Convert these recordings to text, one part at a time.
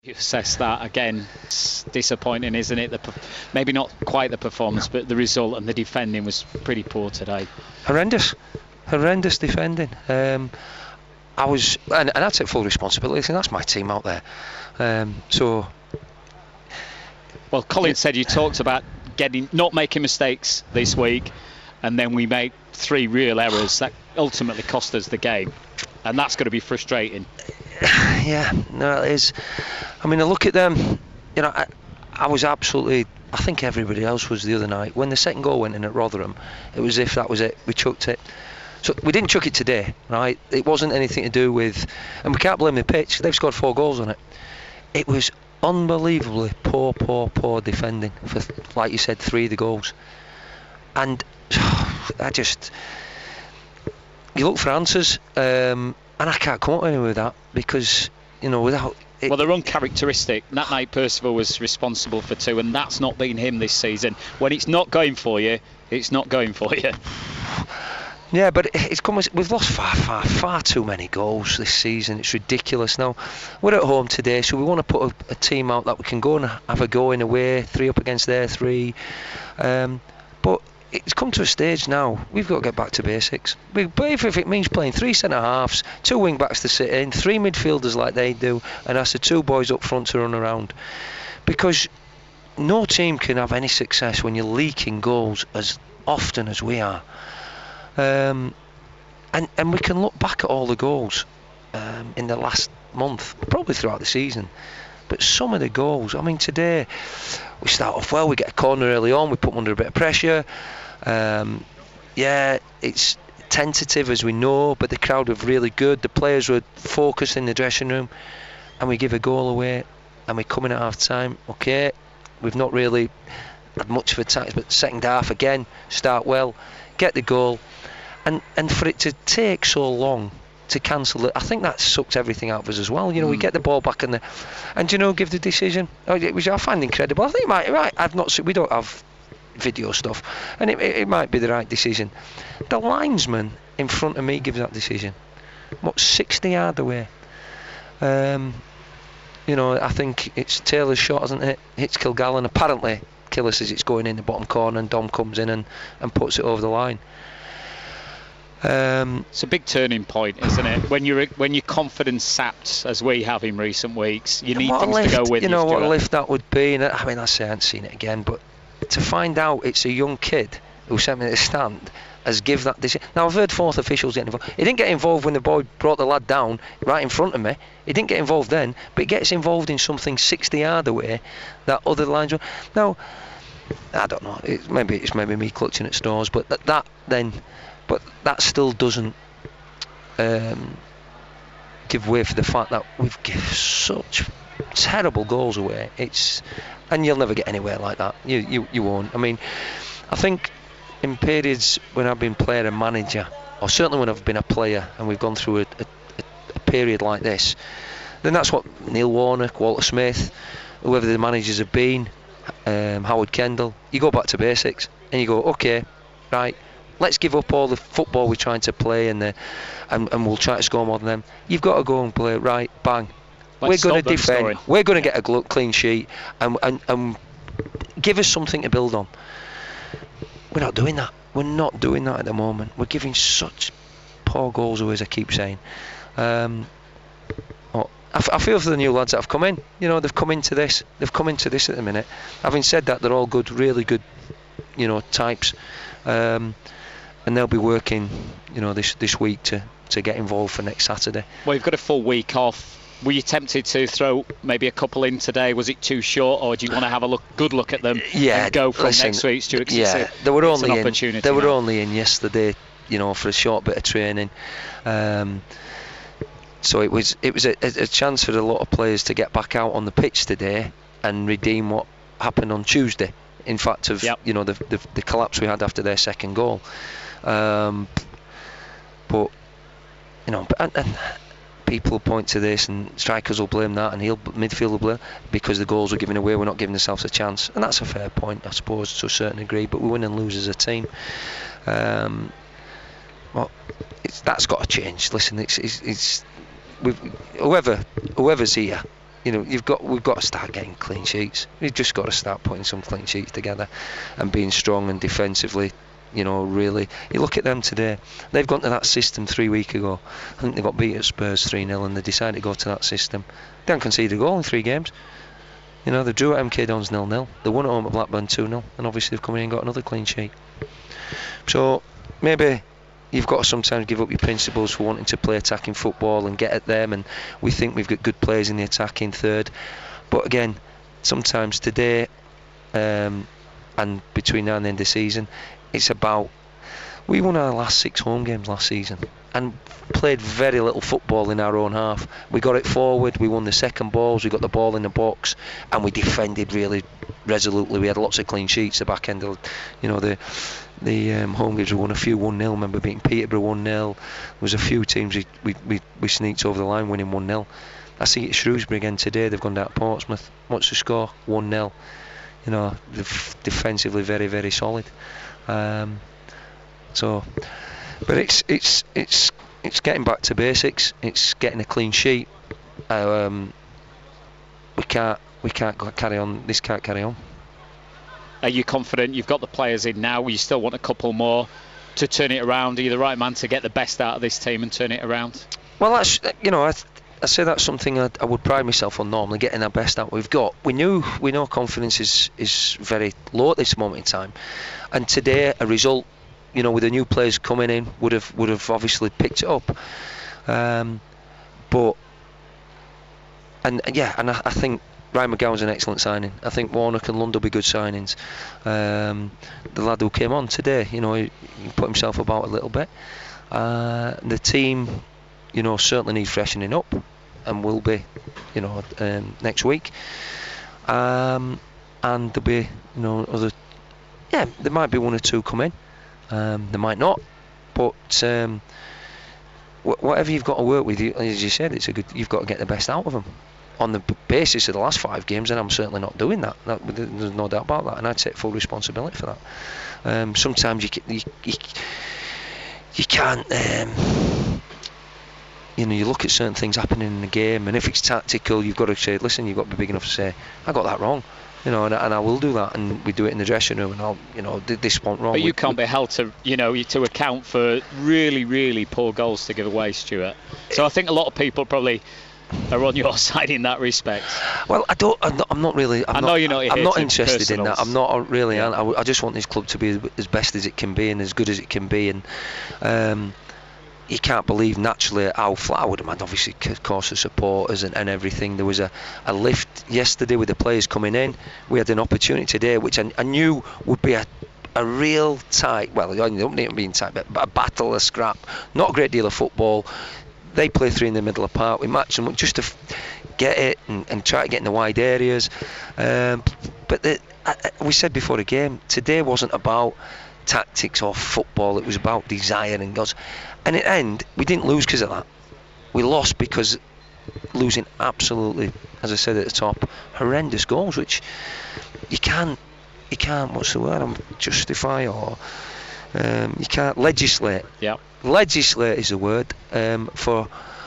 You assess that again. It's disappointing, isn't it? Maybe not quite the performance, but the result and the defending was pretty poor today. Horrendous defending. I take full responsibility, and that's my team out there. Well, Colin said you talked about not making mistakes this week, and then we made 3 real errors that ultimately cost us the game, and that's going to be frustrating. Yeah, no, it is. I mean, I look at them. You know, I was absolutely. I think everybody else was the other night when the second goal went in at Rotherham. It was as if that was it. We chucked it. So we didn't chuck it today, right? It wasn't anything to do with, and we can't blame the pitch. They've scored 4 goals on it. It was unbelievably poor defending for, like you said, 3 of the goals. And you look for answers, and I can't come up anywhere with that because, you know, without it. Well, they're uncharacteristic. That night Percival was responsible for 2, and that's not been him this season. When it's not going for you, it's not going for you. Yeah, but we've lost far too many goals this season. It's ridiculous. Now, we're at home today, so we want to put a team out that we can go and have a go in a way, 3 up against their 3. But it's come to a stage now, we've got to get back to basics. If it means playing 3 centre-halves, 2 wing-backs to sit in, 3 midfielders like they do, and that's the 2 boys up front to run around. Because no team can have any success when you're leaking goals as often as we are. And we can look back at all the goals in the last month, probably throughout the season, but some of the goals, I mean, today we start off well, we get a corner early on, we put them under a bit of pressure. It's tentative as we know, but the crowd were really good, the players were focused in the dressing room, and we give a goal away and we come in at half time. Okay, we've not really had much of attacks, but second half again, start well, get the goal. And for it to take so long to cancel it, I think that sucked everything out of us as well. You know, we get the ball back and give the decision. Which I find incredible. I think we don't have video stuff, and it might be the right decision. The linesman in front of me gives that decision. 60 yards away. I think it's Taylor's shot, hasn't it? Hits Kilgallen. Apparently, Killer says it's going in the bottom corner, and Dom comes in and puts it over the line. It's a big turning point, isn't it? When your confidence sapped, as we have in recent weeks, you need things to go with you. You know what a lift that would be. And I mean, I haven't seen it again, but to find out it's a young kid who sent me to the stand has give that decision. Now I've heard 4th officials get involved. He didn't get involved when the boy brought the lad down right in front of me. He didn't get involved then, but he gets involved in something 60 yards away that other lines. Now I don't know. Maybe it's me clutching at straws, but that still doesn't give way for the fact that we've given such terrible goals away. And you'll never get anywhere like that. You won't. I mean, I think in periods when I've been player and manager, or certainly when I've been a player, and we've gone through a period like this, then that's what Neil Warnock, Walter Smith, whoever the managers have been, Howard Kendall, you go back to basics and you go, okay, right, let's give up all the football we're trying to play and we'll try to score more than them. You've got to go and play, right, bang. We're going to defend, scoring. We're going to get a clean sheet and give us something to build on. We're not doing that. We're not doing that at the moment. We're giving such poor goals away, as I keep saying. I feel for the new lads that have come in. You know, they've come into this at the minute. Having said that, they're all good, really good, types. And they'll be working, this week to get involved for next Saturday. Well, you've got a full week off. Were you tempted to throw maybe a couple in today? Was it too short, or do you want to have a good look at them and go from next week, Stuart? Yeah, they were only in yesterday, for a short bit of training. So it was a chance for a lot of players to get back out on the pitch today and redeem what happened on Tuesday. In fact, the collapse we had after their second goal. And people will point to this, and strikers will blame that, and midfield will blame because the goals were given away. We're not giving ourselves a chance, and that's a fair point, I suppose, to a certain degree. But we win and lose as a team. That's got to change. Listen, whoever's here, You know, we've got to start getting clean sheets. We've just got to start putting some clean sheets together and being strong and defensively. You know, really, you look at them today. They've gone to that system 3 weeks ago. I think they got beat at Spurs 3-0, and they decided to go to that system. They haven't conceded a goal in 3 games. You know, they drew at MK Dons 0-0. They won at home at Blackburn 2-0, and obviously they've come in and got another clean sheet. So maybe you've got to sometimes give up your principles for wanting to play attacking football and get at them, and we think we've got good players in the attacking third. But again, sometimes today and between now and the end of the season, it's about, we won our last 6 home games last season and played very little football in our own half. We got it forward, we won the second balls, we got the ball in the box, and we defended really resolutely. We had lots of clean sheets. The back end of, you know, the home games, we won a few 1-0. I remember beating Peterborough 1-0. There was a few teams we sneaked over the line winning 1-0. I see it at Shrewsbury again today. They've gone down to Portsmouth. What's the score? 1-0. You know, defensively very, very solid. So, but it's getting back to basics. It's getting a clean sheet. We can't carry on. This can't carry on. Are you confident you've got the players in now? You still want a couple more to turn it around? Are you the right man to get the best out of this team and turn it around? Well, that's, you know, I say that's something I would pride myself on normally, getting our best out we've got. We know confidence is very low at this moment in time, and today a result, you know, with the new players coming in would have obviously picked it up. But I think Ryan McGowan's an excellent signing. I think Warnock and Lund will be good signings. The lad who came on today, you know, he put himself about a little bit. The team, you know, certainly need freshening up, and will be, you know, next week. And there'll be, you know, there might be 1 or 2 come in. There might not, but whatever you've got to work with, as you said, you've got to get the best out of them. On the basis of the last 5 games, and I'm certainly not doing that. There's no doubt about that, and I take full responsibility for that. Sometimes you can't. You know, you look at certain things happening in the game, and if it's tactical, you've got to say, listen, you've got to be big enough to say, I got that wrong. You know, and I will do that, and we do it in the dressing room, and I'll, you know, this went wrong. But you can't be held to, you know, to account for really, really poor goals to give away, Stuart. So I think a lot of people probably are on your side in that respect. Well, I'm not really. I'm not interested in that. I'm not really. Yeah. I just want this club to be as best as it can be and as good as it can be, and you can't believe naturally how flat. I would have had, obviously, of course, the supporters and everything. There was a lift yesterday with the players coming in. We had an opportunity today, which I knew would be a real tight. Well, I don't need it being tight, but a battle, a scrap. Not a great deal of football. They play 3 in the middle of the park. We match them just to get it and try to get in the wide areas. But we said before the game, today wasn't about tactics or football. It was about desire and goals. And in the end, we didn't lose because of that. We lost because losing absolutely, as I said at the top, horrendous goals, which you can't. What's the word? Justify, or you can't legislate. Yeah. Legislate is the word for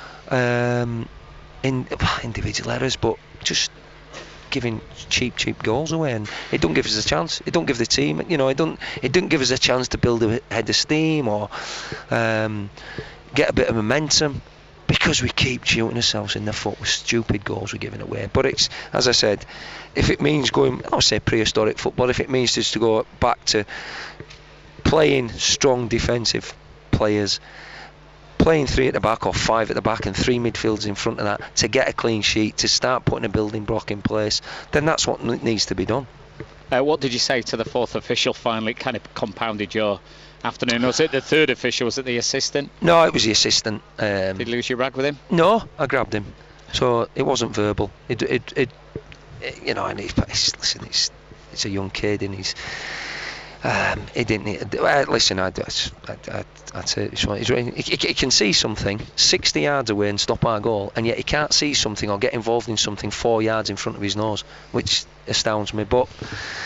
individual errors, but just giving cheap goals away, and it don't give us a chance. It don't give the team, you know, it didn't give us a chance to build a head of steam or get a bit of momentum, because we keep shooting ourselves in the foot with stupid goals we're giving away. But it's, as I said, if it means going, I'll say prehistoric football, if it means just to go back to playing strong defensive players, playing 3 at the back or 5 at the back and 3 midfields in front of that to get a clean sheet, to start putting a building block in place, then that's what needs to be done. What did you say to the 4th official finally? It kind of compounded your afternoon. Was it the 3rd official? Was it the assistant? No, it was the assistant. Did you lose your rag with him? No, I grabbed him. So it wasn't verbal. It you know, and listen, it's a young kid, and he's he didn't need listen, I'd say he can see something 60 yards away and stop our goal, and yet he can't see something or get involved in something 4 yards in front of his nose, which astounds me. But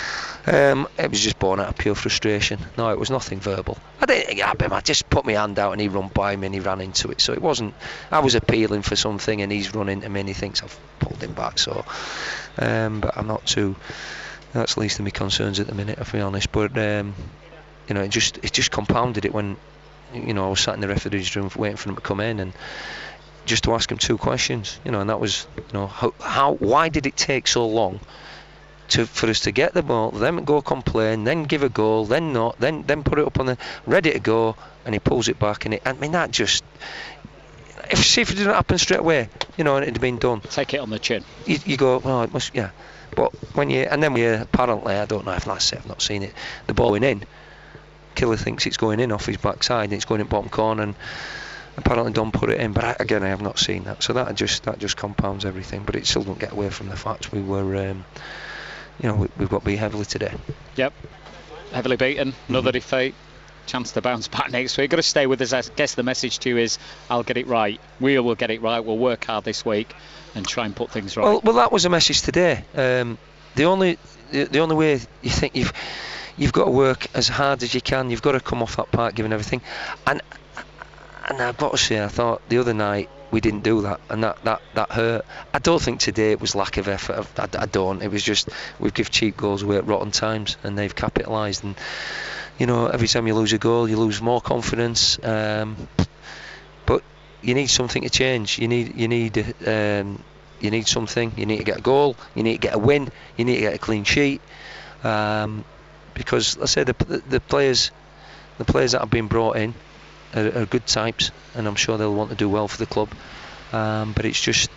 It was just born out of pure frustration. No, it was nothing verbal. I just put my hand out and he run by me and he ran into it. So it wasn't. I was appealing for something and he's running to me and he thinks I've pulled him back. So, but I'm not too. That's least of my concerns at the minute, if I'm honest. But it just compounded it when, I was sat in the referee's room waiting for them to come in and just to ask him 2 questions. And that was, why did it take so long for us to get the ball, then go complain, then give a goal, then not, then put it up on the ready to go, and he pulls it back, and that just, if it didn't happen straight away, and it had been done. Take it on the chin. You go, well, it must, yeah. But when you apparently, I don't know if that's it, I've not seen it, the ball went in. Killer thinks it's going in off his backside, and it's going in bottom corner, and apparently Don put it in, but I have not seen that. So that just compounds everything, but it still don't get away from the fact we were. We've got to be heavily today. Yep, heavily beaten, another defeat, chance to bounce back next week. Got to stay with us. I guess the message to you is, I'll get it right. We will get it right. We'll work hard this week and try and put things right. Well, that was a message today. The only way you think you've got to work as hard as you can. You've got to come off that park giving everything. And I've got to say, I thought the other night we didn't do that, and that hurt. I don't think today it was lack of effort. I don't. It was just we give cheap goals away at rotten times, and they've capitalised. And every time you lose a goal, you lose more confidence. But you need something to change. You need something. You need to get a goal. You need to get a win. You need to get a clean sheet. Because let's say the players that have been brought in are good types, and I'm sure they'll want to do well for the club. But it's just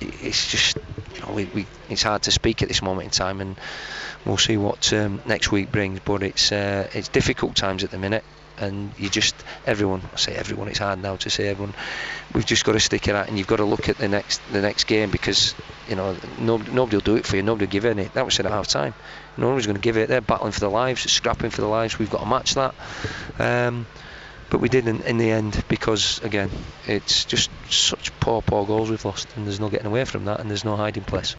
it's hard to speak at this moment in time, and we'll see what next week brings. But it's difficult times at the minute, and everyone, it's hard now to say everyone. We've just got to stick it out, and you've got to look at the next game, because nobody will do it for you. Nobody will give any. That was said at half time. Nobody's going to give it. They're battling for their lives, scrapping for their lives. We've got to match that. But we didn't in the end, because again, it's just such poor goals we've lost, and there's no getting away from that, and there's no hiding place.